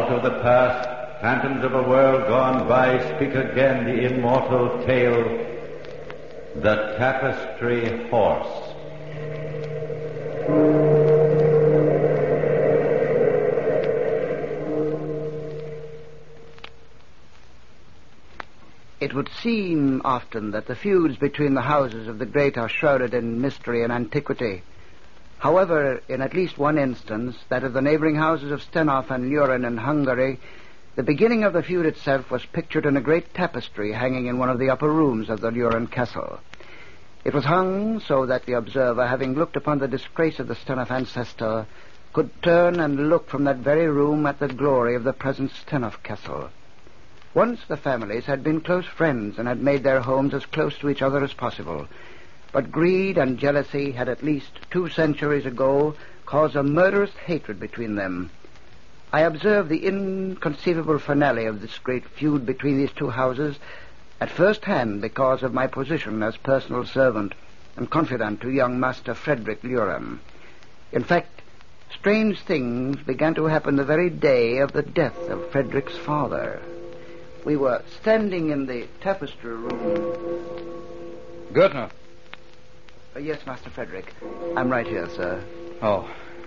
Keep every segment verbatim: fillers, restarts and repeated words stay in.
Out of the past, phantoms of a world gone by speak again the immortal tale, the Tapestry Horse. It would seem often that the feuds between the houses of the great are shrouded in mystery and antiquity. However, in at least one instance, that of the neighboring houses of Stenhof and Luren in Hungary, the beginning of the feud itself was pictured in a great tapestry hanging in one of the upper rooms of the Luren castle. It was hung so that the observer, having looked upon the disgrace of the Stenhof ancestor, could turn and look from that very room at the glory of the present Stenhof castle. Once the families had been close friends and had made their homes as close to each other as possible. But greed and jealousy had at least two centuries ago caused a murderous hatred between them. I observed the inconceivable finale of this great feud between these two houses at first hand because of my position as personal servant and confidant to young Master Frederick Luren. In fact, strange things began to happen the very day of the death of Frederick's father. We were standing in the tapestry room. Gürtner. Uh, yes, Master Frederick. I'm right here, sir. Oh.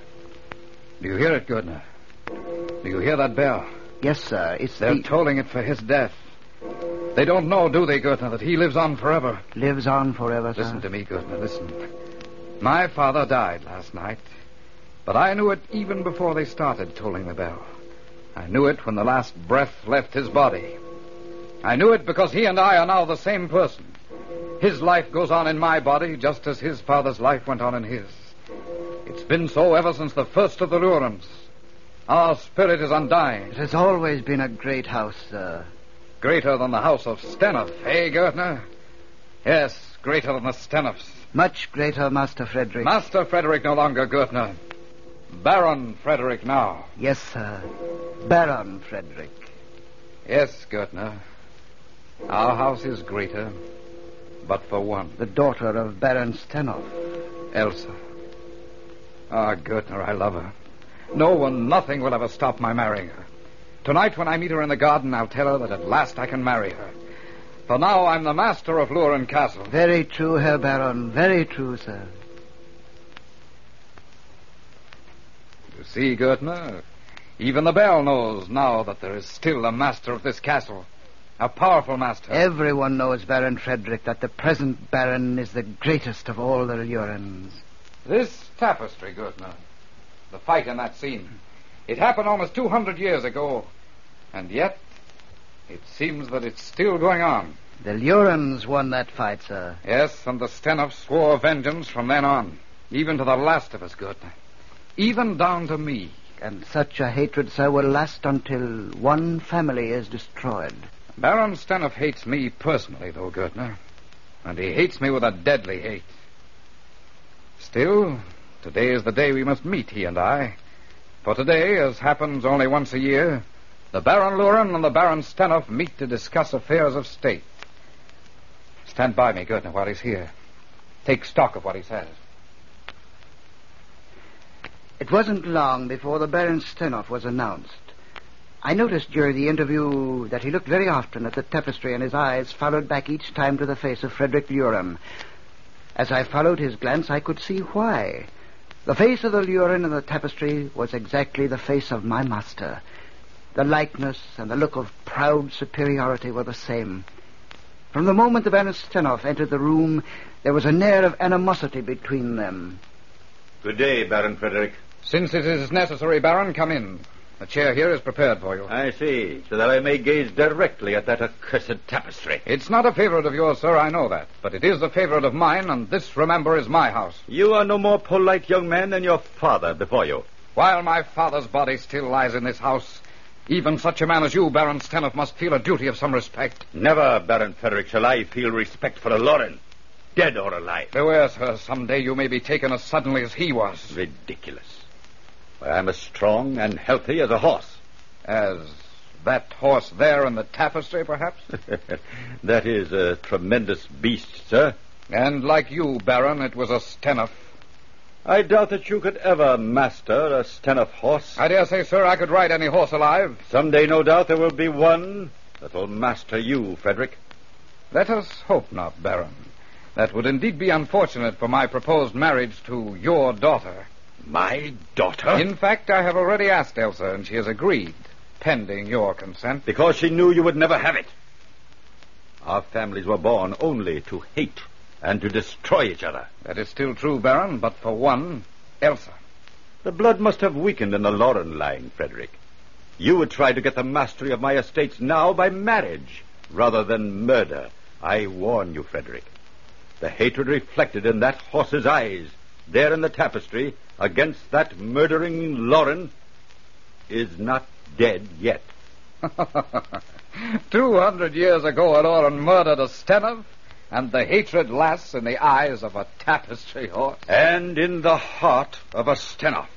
Do you hear it, Gürtner? Do you hear that bell? Yes, sir. It's They're the... tolling it for his death. They don't know, do they, Gürtner, that he lives on forever? Lives on forever, sir? Listen to me, Gürtner, listen. My father died last night, but I knew it even before they started tolling the bell. I knew it when the last breath left his body. I knew it because he and I are now the same person. His life goes on in my body just as his father's life went on in his. It's been so ever since the first of the Lurens. Our spirit is undying. It has always been a great house, sir. Greater than the house of Stenhof, eh, Gürtner? Yes, greater than the Stenhofs. Much greater, Master Frederick. Master Frederick no longer, Gürtner. Baron Frederick now. Yes, sir. Baron Frederick. Yes, Gürtner. Our house is greater, but for one. The daughter of Baron Stenhof. Elsa. Ah, Gürtner, I love her. No one, nothing will ever stop my marrying her. Tonight, when I meet her in the garden, I'll tell her that at last I can marry her. For now, I'm the master of Luren Castle. Very true, Herr Baron. Very true, sir. You see, Gürtner, even the bell knows now that there is still a master of this castle. A powerful master. Everyone knows, Baron Frederick, that the present Baron is the greatest of all the Lurens. This tapestry, Gürtner, the fight in that scene, it happened almost two hundred years ago, and yet it seems that it's still going on. The Lurens won that fight, sir. Yes, and the Stenhofs swore vengeance from then on, even to the last of us, Gürtner. Even down to me. And such a hatred, sir, will last until one family is destroyed. Baron Stenhof hates me personally, though, Gürtner. And he hates me with a deadly hate. Still, today is the day we must meet, he and I. For today, as happens only once a year, the Baron Luren and the Baron Stenhof meet to discuss affairs of state. Stand by me, Gürtner, while he's here. Take stock of what he says. It wasn't long before the Baron Stenhof was announced. I noticed during the interview that he looked very often at the tapestry, and his eyes followed back each time to the face of Frederick Luren. As I followed his glance, I could see why. The face of the Luren in the tapestry was exactly the face of my master. The likeness and the look of proud superiority were the same. From the moment the Baron Stenhof entered the room, there was an air of animosity between them. Good day, Baron Frederick. Since it is necessary, Baron, come in. The chair here is prepared for you. I see, so that I may gaze directly at that accursed tapestry. It's not a favorite of yours, sir, I know that. But it is a favorite of mine, and this, remember, is my house. You are no more polite young man than your father before you. While my father's body still lies in this house, even such a man as you, Baron Stenhof, must feel a duty of some respect. Never, Baron Frederick, shall I feel respect for a Luren, dead or alive. Beware, sir, someday you may be taken as suddenly as he was. Ridiculous. I'm as strong and healthy as a horse. As that horse there in the tapestry, perhaps? That is a tremendous beast, sir. And like you, Baron, it was a Stenhof. I doubt that you could ever master a Stenoff horse. I dare say, sir, I could ride any horse alive. Someday, no doubt, there will be one that will master you, Frederick. Let us hope not, Baron. That would indeed be unfortunate for my proposed marriage to your daughter. My daughter? In fact, I have already asked Elsa, and she has agreed, pending your consent. Because she knew you would never have it. Our families were born only to hate and to destroy each other. That is still true, Baron, but for one, Elsa. The blood must have weakened in the Lauren line, Frederick. You would try to get the mastery of my estates now by marriage, rather than murder. I warn you, Frederick. The hatred reflected in that horse's eyes, there in the tapestry, against that murdering Lauren, is not dead yet. Two hundred years ago, Lauren murdered a Stenoff, and the hatred lasts in the eyes of a tapestry horse. And in the heart of a Stenoff.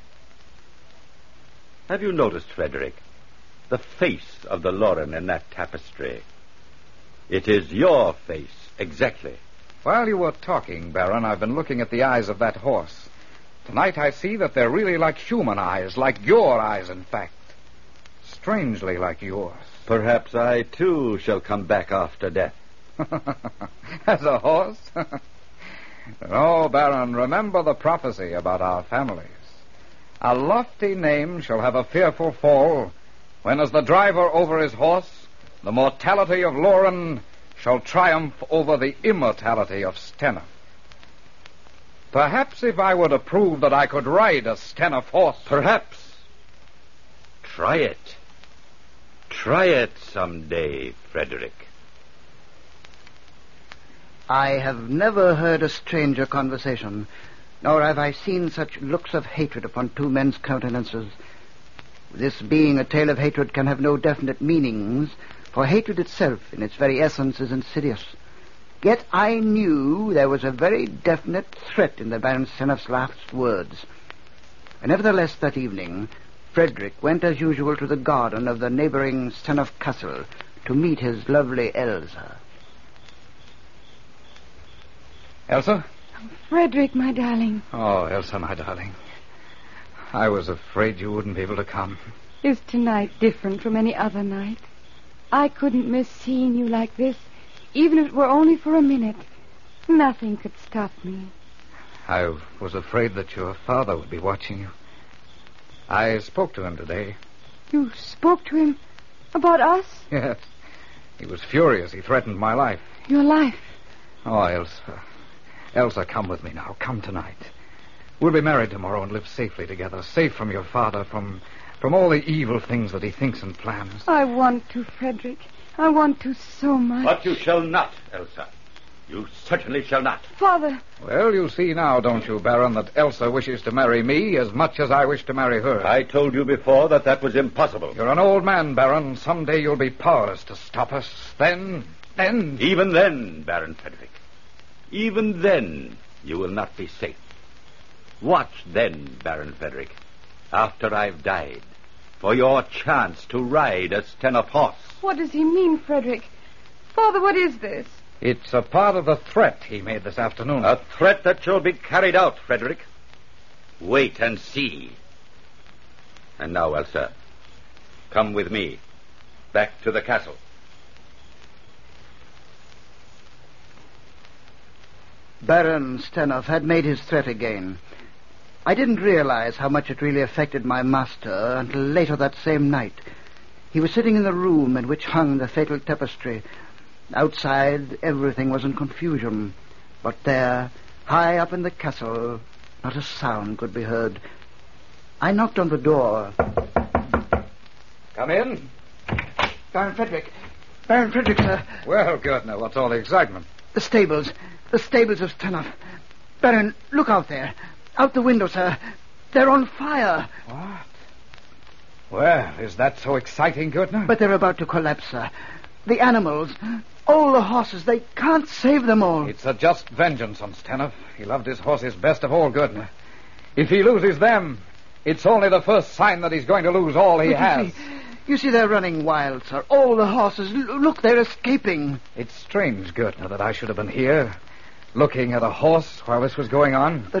Have you noticed, Frederick, the face of the Lauren in that tapestry? It is your face, exactly. While you were talking, Baron, I've been looking at the eyes of that horse. Tonight I see that they're really like human eyes, like your eyes, in fact. Strangely like yours. Perhaps I, too, shall come back after death. As a horse? No, Baron, remember the prophecy about our families. A lofty name shall have a fearful fall, when as the driver over his horse, the mortality of Lauren shall triumph over the immortality of Stenoff. Perhaps if I were to prove that I could ride a Stenoff horse... Perhaps. Try it. Try it someday, Frederick. I have never heard a stranger conversation, nor have I seen such looks of hatred upon two men's countenances. This being a tale of hatred can have no definite meanings, for hatred itself, in its very essence, is insidious. Yet I knew there was a very definite threat in the Baron Stenoff's last words. And nevertheless, that evening, Frederick went as usual to the garden of the neighboring Stenoff castle to meet his lovely Elsa. Elsa? Frederick, my darling. Oh, Elsa, my darling. I was afraid you wouldn't be able to come. Is tonight different from any other night? I couldn't miss seeing you like this, even if it were only for a minute. Nothing could stop me. I was afraid that your father would be watching you. I spoke to him today. You spoke to him about us? Yes. He was furious. He threatened my life. Your life? Oh, Elsa. Elsa, come with me now. Come tonight. We'll be married tomorrow and live safely together, safe from your father, from from all the evil things that he thinks and plans. I want to, Frederick. I want to so much. But you shall not, Elsa. You certainly shall not. Father. Well, you see now, don't you, Baron, that Elsa wishes to marry me as much as I wish to marry her. I told you before that that was impossible. You're an old man, Baron. Someday you'll be powerless to stop us. Then, then... Even then, Baron Frederick. Even then, you will not be safe. Watch then, Baron Frederick, after I've died, for your chance to ride a Stenoff horse. What does he mean, Frederick? Father, what is this? It's a part of the threat he made this afternoon. A threat that shall be carried out, Frederick. Wait and see. And now, Elsa, come with me, back to the castle. Baron Stenoff had made his threat again. I didn't realize how much it really affected my master until later that same night. He was sitting in the room in which hung the fatal tapestry. Outside, everything was in confusion. But there, high up in the castle, not a sound could be heard. I knocked on the door. Come in. Baron Frederick. Baron Frederick, sir. Well, good. Now, what's all the excitement? The stables. The stables of Stenoff. Baron, look out there. Out the window, sir. They're on fire. What? Well, is that so exciting, Gurtner? But they're about to collapse, sir. The animals, all the horses, they can't save them all. It's a just vengeance on Stenoff. He loved his horses best of all, Gurtner. If he loses them, it's only the first sign that he's going to lose all he But has. You see, you see, they're running wild, sir. All the horses. L- look, they're escaping. It's strange, Gurtner, that I should have been here, looking at a horse while this was going on. The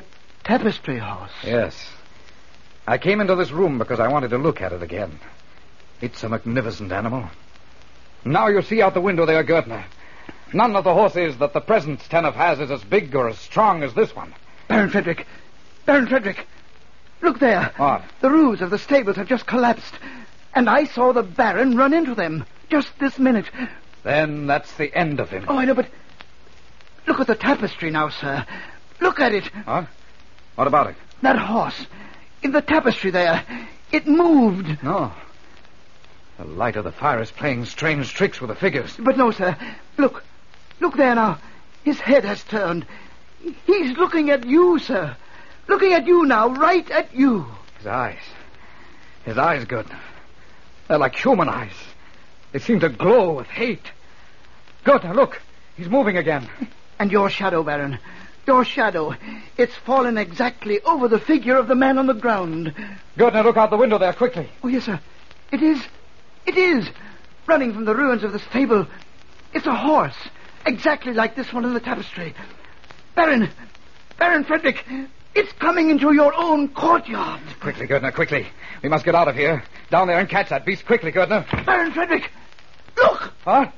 tapestry horse. Yes. I came into this room because I wanted to look at it again. It's a magnificent animal. Now you see out the window there, Gertner. None of the horses that the present Stenoff has is as big or as strong as this one. Baron Frederick! Baron Frederick! Look there. What? The roofs of the stables have just collapsed. And I saw the Baron run into them just this minute. Then that's the end of him. Oh, I know, but look at the tapestry now, sir. Look at it. What? What about it? That horse. In the tapestry there. It moved. No. The light of the fire is playing strange tricks with the figures. But no, sir. Look. Look there now. His head has turned. He's looking at you, sir. Looking at you now, right at you. His eyes. His eyes, good. They're like human eyes. They seem to glow with hate. Good, now look. He's moving again. And your shadow, Baron. Your shadow. It's fallen exactly over the figure of the man on the ground. Good, now look out the window there, quickly. Oh, yes, sir. It is. It is. Running from the ruins of the stable. It's a horse. Exactly like this one in the tapestry. Baron. Baron Frederick. It's coming into your own courtyard. Quickly, Gerdner, quickly. We must get out of here. Down there and catch that beast. Quickly, Gerdner. Baron Frederick. Look. Huh?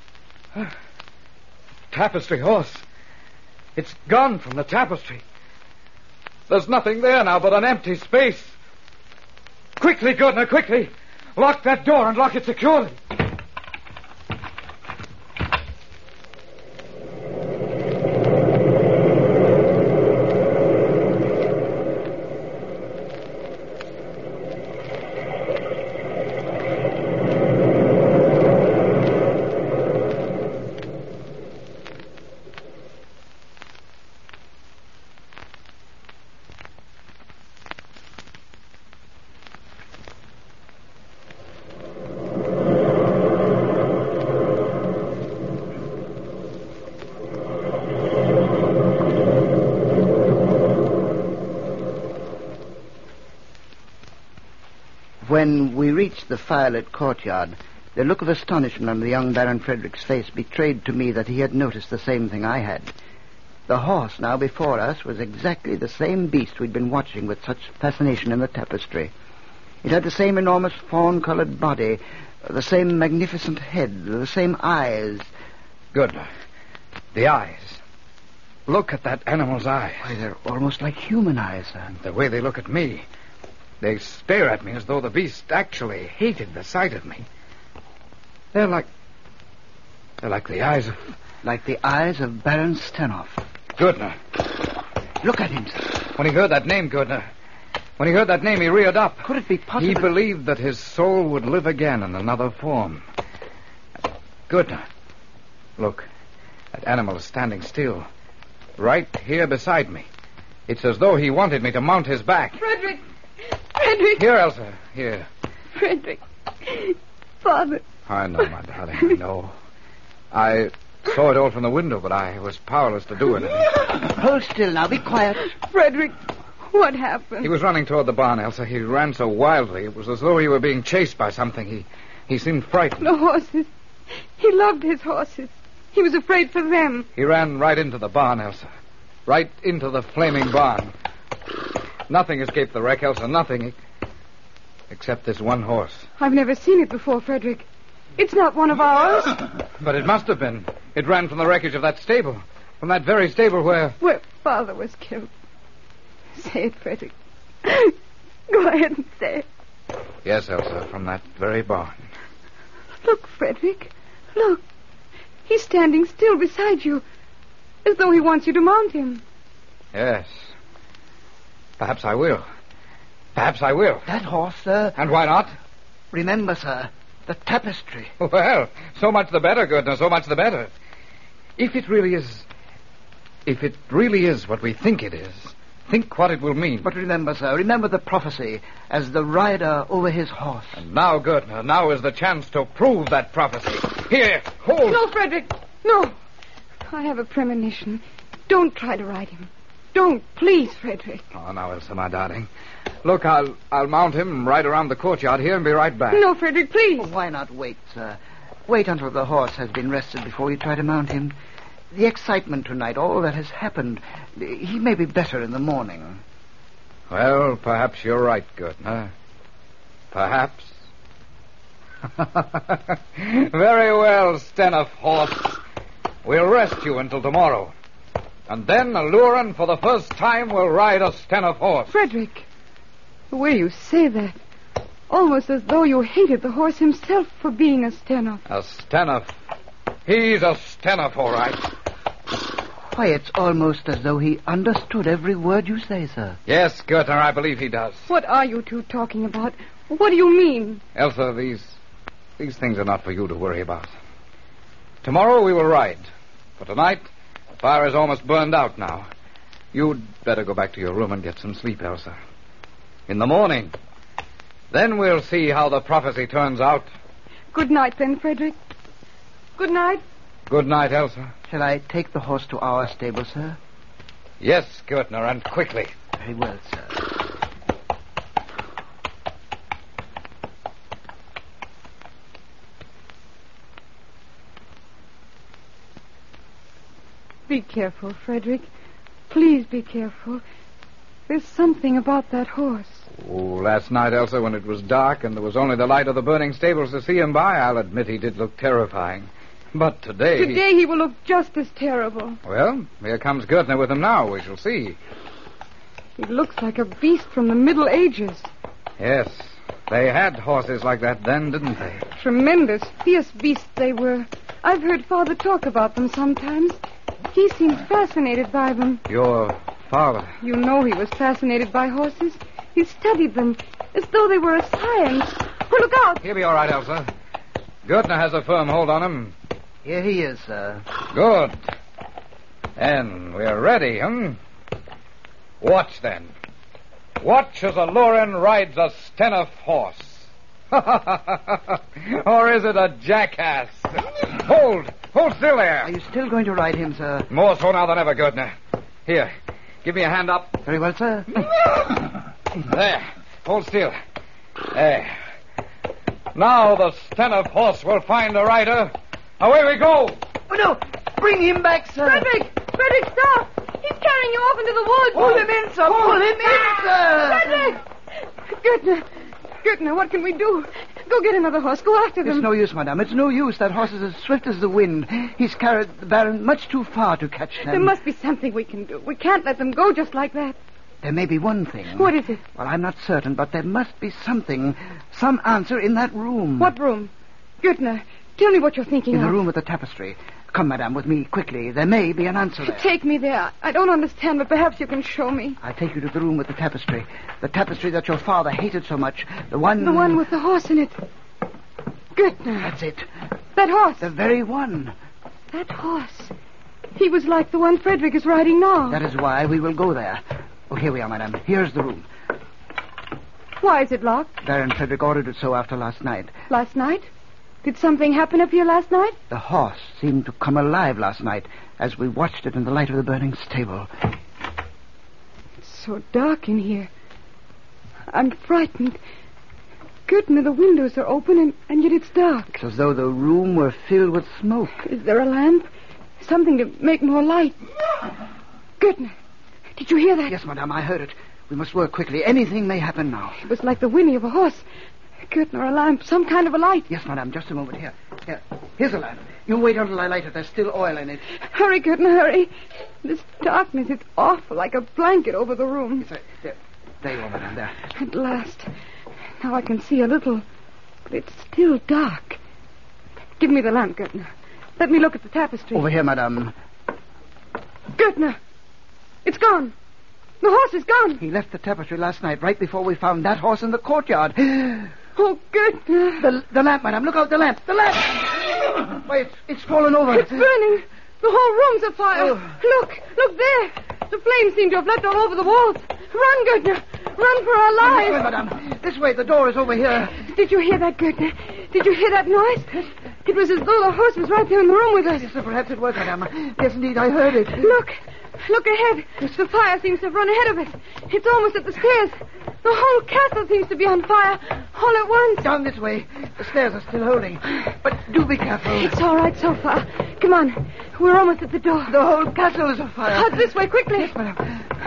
Tapestry horse. It's gone from the tapestry. There's nothing there now but an empty space. Quickly, Gerdner, quickly. Lock that door and lock it securely. When we reached the firelit courtyard, the look of astonishment on the young Baron Frederick's face betrayed to me that he had noticed the same thing I had. The horse now before us was exactly the same beast we'd been watching with such fascination in the tapestry. It had the same enormous fawn-colored body, the same magnificent head, the same eyes. Good. The eyes. Look at that animal's eyes. Why, they're almost like human eyes, sir. The way they look at me. They stare at me as though the beast actually hated the sight of me. They're like... They're like the eyes of... Like the eyes of Baron Stenoff. Gerdner. Look at him, sir. When he heard that name, Gerdner, when he heard that name, he reared up. Could it be possible? He believed that his soul would live again in another form. Gerdner. Look, that animal is standing still. Right here beside me. It's as though he wanted me to mount his back. Frederick! Frederick! Here, Elsa. Here. Frederick. Father. I know, my darling. I know. I saw it all from the window, but I was powerless to do anything. Hold still now. Be quiet. Frederick, what happened? He was running toward the barn, Elsa. He ran so wildly. It was as though he were being chased by something. He, he seemed frightened. The horses. He loved his horses. He was afraid for them. He ran right into the barn, Elsa. Right into the flaming barn. Nothing escaped the wreck, Elsa. Nothing. Except this one horse. I've never seen it before, Frederick. It's not one of ours. But it must have been. It ran from the wreckage of that stable. From that very stable where... Where Father was killed. Say it, Frederick. Go ahead and say it. Yes, Elsa, from that very barn. Look, Frederick. Look. He's standing still beside you. As though he wants you to mount him. Yes. Perhaps I will. Perhaps I will. That horse, sir. And why not? Remember, sir, the tapestry. Well, so much the better, Gerdner, so much the better. If it really is... If it really is what we think it is, think what it will mean. But remember, sir, remember the prophecy as the rider over his horse. And now, Gerdner, now is the chance to prove that prophecy. Here, hold. No, Frederick, no. I have a premonition. Don't try to ride him. Don't, please, Frederick. Oh, now, Elsa, my darling. Look, I'll I'll mount him and ride around the courtyard here and be right back. No, Frederick, please. Oh, why not wait, sir? Wait until the horse has been rested before you try to mount him. the excitement tonight, all that has happened, he may be better in the morning. Well, perhaps you're right, Gertner. Perhaps. Very well, Staniff Horse. We'll rest you until tomorrow. And then, Alurin, for the first time, will ride a Staniff Horse. Frederick, the way you say that, almost as though you hated the horse himself for being a Staniff. A Staniff. He's a Staniff, all right. Why, it's almost as though he understood every word you say, sir. Yes, Gertner, I believe he does. What are you two talking about? What do you mean? Elsa, these these things are not for you to worry about. Tomorrow we will ride. For tonight, the fire is almost burned out now. You'd better go back to your room and get some sleep, Elsa. In the morning, then we'll see how the prophecy turns out. Good night, then, Frederick. Good night. Good night, Elsa. Shall I take the horse to our stable, sir? Yes, Gertner, and quickly. Very well, sir. Be careful, Frederick. Please be careful. There's something about that horse. Oh, last night, Elsa, when it was dark and there was only the light of the burning stables to see him by, I'll admit he did look terrifying. But today... Today he will look just as terrible. Well, here comes Gertner with him now. We shall see. He looks like a beast from the Middle Ages. Yes, they had horses like that then, didn't they? Tremendous, fierce beasts they were. I've heard Father talk about them sometimes. He seemed fascinated by them. Your father? You know he was fascinated by horses. He studied them as though they were a science. Oh, look out! He'll be all right, Elsa. Gertner has a firm hold on him. Here he is, sir. Good. And we're ready, hmm? Watch, then. Watch as Alurin rides a Staniff horse. Or is it a jackass? Hold! Hold still there! Are you still going to ride him, sir? More so now than ever, Gertner. Here, give me a hand up. Very well, sir. There. Hold still. There. Now the Staniff horse will find a rider. Away we go! Oh, no! Bring him back, sir! Frederick! Frederick, stop! He's carrying you off into the woods! Pull him in, sir! Pull him in, sir! Frederick! Gertner! Gertner, what can we do? Go get another horse. Go after them. It's no use, madame. It's no use. That horse is as swift as the wind. He's carried the Baron much too far to catch them. There must be something we can do. We can't let them go just like that. There may be one thing. What is it? Well, I'm not certain, but there must be something, some answer in that room. What room? Gertner, tell me what you're thinking In of. the room with the tapestry. Come, madame, with me, quickly. There may be an answer there. Take me there. I don't understand, but perhaps you can show me. I'll take you to the room with the tapestry. The tapestry that your father hated so much. The one... The one with the horse in it. Gertner. That's it. That horse. The very one. That horse. He was like the one Frederick is riding now. That is why we will go there. Oh, here we are, madame. Here's the room. Why is it locked? Baron Frederick ordered it so after last night. Last night? Did something happen up here last night? The horse seemed to come alive last night as we watched it in the light of the burning stable. It's so dark in here. I'm frightened. Gertner, the windows are open and, and yet it's dark. It's as though the room were filled with smoke. Is there a lamp? Something to make more light. Gertner, did you hear that? Yes, madame, I heard it. We must work quickly. Anything may happen now. It was like the whinny of a horse. Gertner, a lamp, some kind of a light. Yes, madame, just a moment. Here. Here. Here's a lamp. You wait until I light it. There's still oil in it. Hurry, Gertner, hurry. This darkness, it's awful, like a blanket over the room. Yes, I, there, there you are, madame, there. At last. Now I can see a little, but it's still dark. Give me the lamp, Gertner. Let me look at the tapestry. Over here, madame. Gertner, it's gone. The horse is gone. He left the tapestry last night, right before we found that horse in the courtyard. Oh, Gertner. The, the lamp, madame. Look out, the lamp. The lamp. Why, it's, it's fallen over. It's burning. The whole room's afire. Oh. Look, look there. The flames seem to have leapt all over the walls. Run, Gertner. Run for our lives. This way, madame. This way. The door is over here. Did you hear that, Gertner? Did you hear that noise? It was as though the horse was right there in the room with us. Yes, sir, perhaps it was, madame. Yes, indeed, I heard it. Look. Look ahead. The fire seems to have run ahead of us. It's almost at the stairs. The whole castle seems to be on fire, all at once. Down this way. The stairs are still holding. But do be careful. It's all right so far. Come on. We're almost at the door. The whole castle is afire. Out this way, quickly. Yes, madam.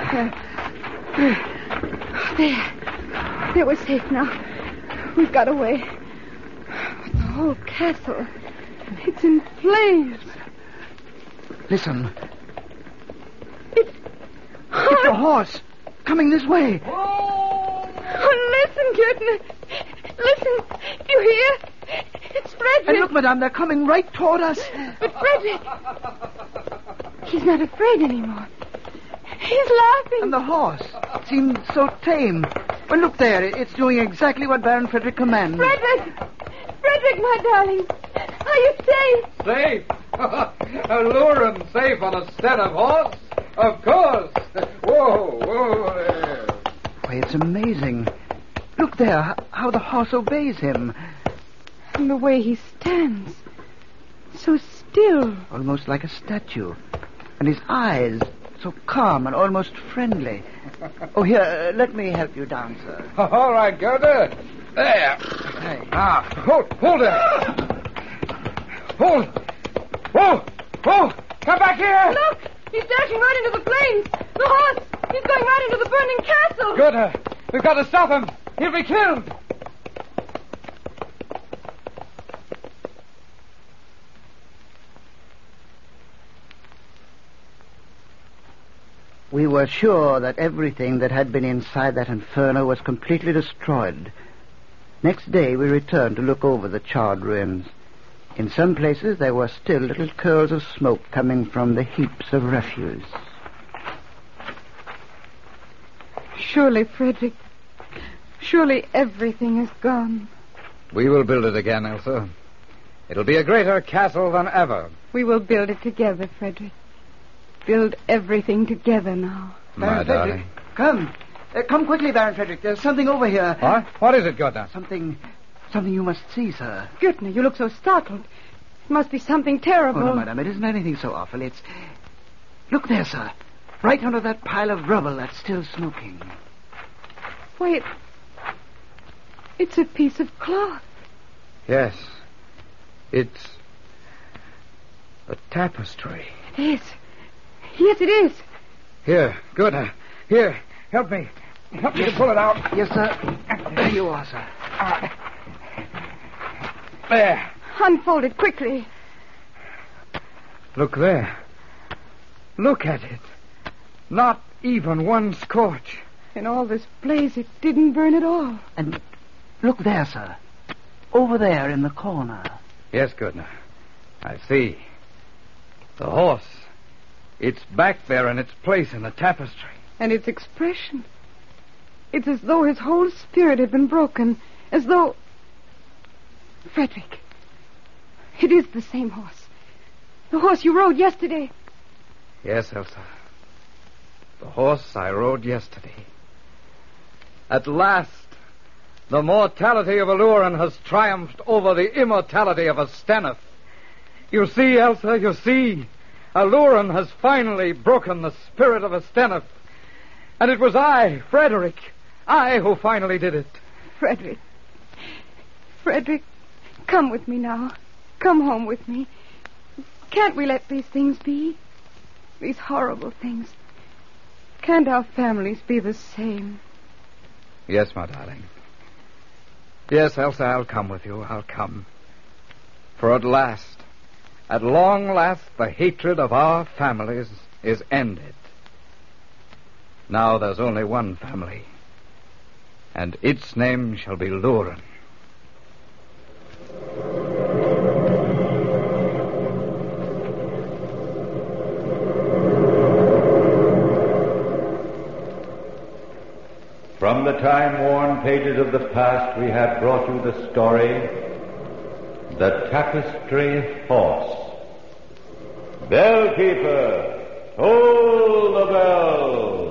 There. There, we're safe now. We've got away. But the whole castle, it's in flames. Listen. It's... It's a horse coming this way. Oh, listen, Curtin. Listen. Do you hear? It's Frederick. And look, madame, they're coming right toward us. But Frederick... He's not afraid anymore. He's laughing. And the horse seems so tame. Well, look there. It's doing exactly what Baron Frederick commands. Frederick! Frederick, my darling. Are you safe? Safe? A Luren safe on a Stenhof horse? Of course. Whoa, whoa there. Why, it's amazing. Look there, how the horse obeys him. And the way he stands. So still. Almost like a statue. And his eyes, so calm and almost friendly. Oh, here, uh, let me help you down, sir. All right, Gerda. There. Hey. Ah, hold, hold it. Hold. Whoa, whoa, come back here. Look, he's dashing right into the flames. The horse, he's going right into the burning castle. Gerda, we've got to stop him. He'll be killed. We were sure that everything that had been inside that inferno was completely destroyed. Next day we returned to look over the charred ruins. In some places there were still little curls of smoke coming from the heaps of refuse. Surely, Frederick, surely everything is gone. We will build it again, Elsa. It'll be a greater castle than ever. We will build it together, Frederick. Build everything together now. My Baron darling. Frederick, come. Uh, come quickly, Baron Frederick. There's something over here. What? What is it, Gerda? Something... Something you must see, sir. Gürtner, you look so startled. It must be something terrible. Oh, no, madam. It isn't anything so awful. It's... Look there, sir. Right under that pile of rubble that's still smoking. Why, it... It's a piece of cloth. Yes. It's a tapestry. It is. Yes, it is. Here, Gerda. Here, help me. Help me to pull it out. Yes, sir. There you are, sir. There. Unfold it quickly. Look there. Look at it. Not even one scorch. In all this blaze, it didn't burn at all. And look there, sir. Over there in the corner. Yes, Gurdner. I see. The horse. It's back there in its place in the tapestry. And its expression. It's as though his whole spirit had been broken. As though... Frederick. It is the same horse. The horse you rode yesterday. Yes, Elsa. The horse I rode yesterday. At last, the mortality of Aluren has triumphed over the immortality of a Stenhof. You see, Elsa, you see. Aluren has finally broken the spirit of a Stenhof. And it was I, Frederick, I who finally did it. Frederick. Frederick, come with me now. Come home with me. Can't we let these things be? These horrible things. Can't our families be the same? Yes, my darling. Yes, Elsa, I'll come with you. I'll come. For at last, at long last, the hatred of our families is ended. Now there's only one family, and its name shall be Luren. From the time-worn pages of the past, we have brought you the story, The Tapestry Horse. Bellkeeper, toll the bell!